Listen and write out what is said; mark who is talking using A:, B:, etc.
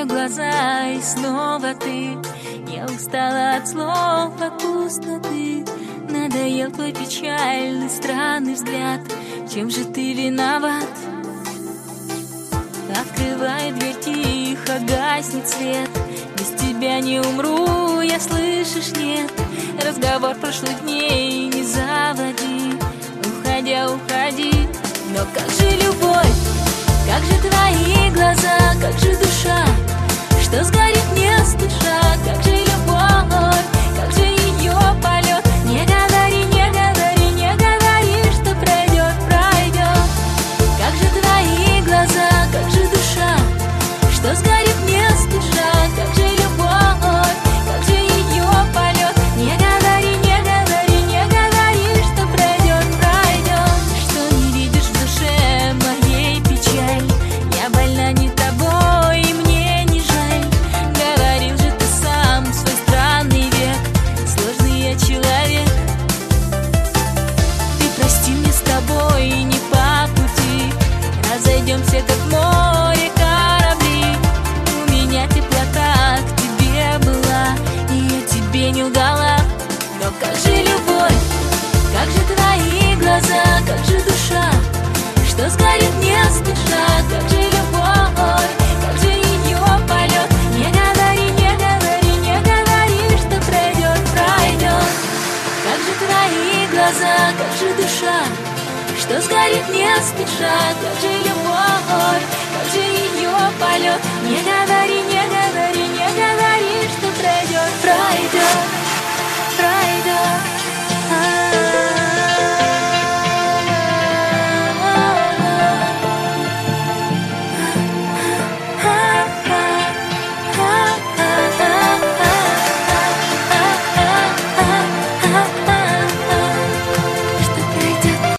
A: глаза, и снова ты. Я устала от слов, от пустоты. Надоел твой печальный, странный взгляд. Чем же ты виноват? Открывай дверь тихо, гаснет свет. Без тебя не умру, я, слышишь, нет. Разговор прошлых дней не заводи. Уходя, уходи. Но как же любовь, как же твои глаза?